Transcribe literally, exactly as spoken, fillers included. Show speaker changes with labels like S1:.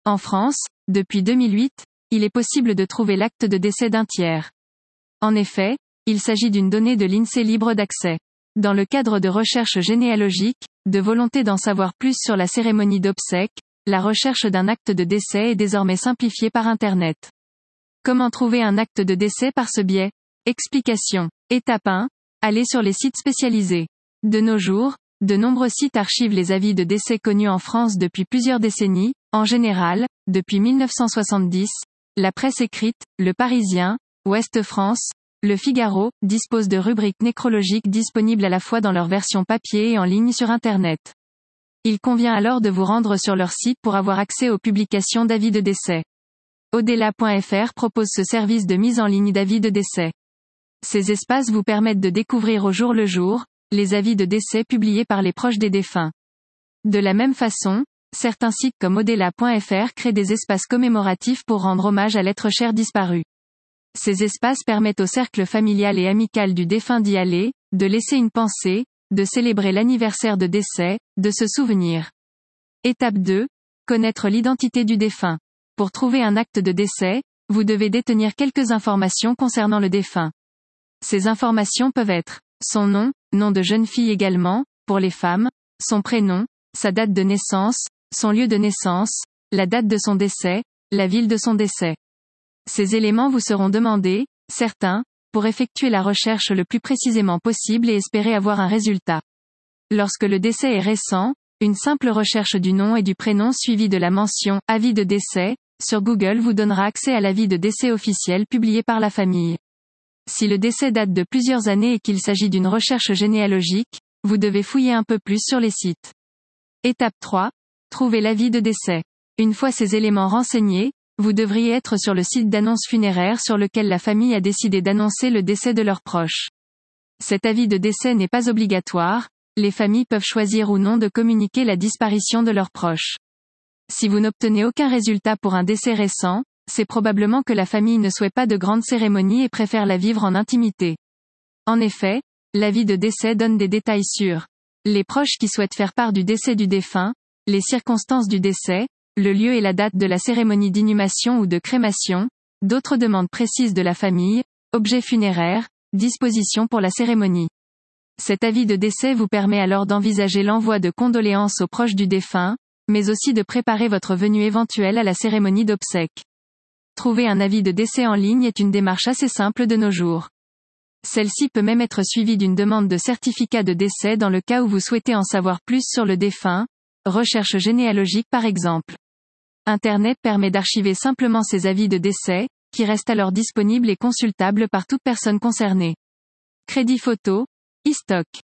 S1: En France, depuis deux mille huit, il est possible de trouver l'acte de décès d'un tiers. En effet, il s'agit d'une donnée de l'INSEE libre d'accès. Dans le cadre de recherches généalogiques, de volonté d'en savoir plus sur la cérémonie d'obsèques, la recherche d'un acte de décès est désormais simplifiée par Internet. Comment trouver un acte de décès par ce biais? Explication. Étape un. Allez sur les sites spécialisés. De nos jours, de nombreux sites archivent les avis de décès connus en France depuis plusieurs décennies, en général, depuis mille neuf cent soixante-dix. La presse écrite, Le Parisien, Ouest France, Le Figaro, disposent de rubriques nécrologiques disponibles à la fois dans leur version papier et en ligne sur Internet. Il convient alors de vous rendre sur leur site pour avoir accès aux publications d'avis de décès. Au-delà point F R propose ce service de mise en ligne d'avis de décès. Ces espaces vous permettent de découvrir au jour le jour, les avis de décès publiés par les proches des défunts. De la même façon, certains sites comme Au-delà point F R créent des espaces commémoratifs pour rendre hommage à l'être cher disparu. Ces espaces permettent au cercle familial et amical du défunt d'y aller, de laisser une pensée, de célébrer l'anniversaire de décès, de se souvenir. Étape deux. Connaître l'identité du défunt. Pour trouver un acte de décès, vous devez détenir quelques informations concernant le défunt. Ces informations peuvent être son nom, nom de jeune fille également, pour les femmes, son prénom, sa date de naissance, son lieu de naissance, la date de son décès, la ville de son décès. Ces éléments vous seront demandés, certains, pour effectuer la recherche le plus précisément possible et espérer avoir un résultat. Lorsque le décès est récent, une simple recherche du nom et du prénom suivie de la mention « avis de décès » sur Google vous donnera accès à l'avis de décès officiel publié par la famille. Si le décès date de plusieurs années et qu'il s'agit d'une recherche généalogique, vous devez fouiller un peu plus sur les sites. Étape trois. Trouver l'avis de décès. Une fois ces éléments renseignés, vous devriez être sur le site d'annonce funéraire sur lequel la famille a décidé d'annoncer le décès de leurs proches. Cet avis de décès n'est pas obligatoire, les familles peuvent choisir ou non de communiquer la disparition de leurs proches. Si vous n'obtenez aucun résultat pour un décès récent, c'est probablement que la famille ne souhaite pas de grandes cérémonies et préfère la vivre en intimité. En effet, l'avis de décès donne des détails sur les proches qui souhaitent faire part du décès du défunt, les circonstances du décès, le lieu et la date de la cérémonie d'inhumation ou de crémation, d'autres demandes précises de la famille, objets funéraires, dispositions pour la cérémonie. Cet avis de décès vous permet alors d'envisager l'envoi de condoléances aux proches du défunt, mais aussi de préparer votre venue éventuelle à la cérémonie d'obsèques. Trouver un avis de décès en ligne est une démarche assez simple de nos jours. Celle-ci peut même être suivie d'une demande de certificat de décès dans le cas où vous souhaitez en savoir plus sur le défunt, recherche généalogique par exemple. Internet permet d'archiver simplement ces avis de décès, qui restent alors disponibles et consultables par toute personne concernée. Crédit photo, e-stock.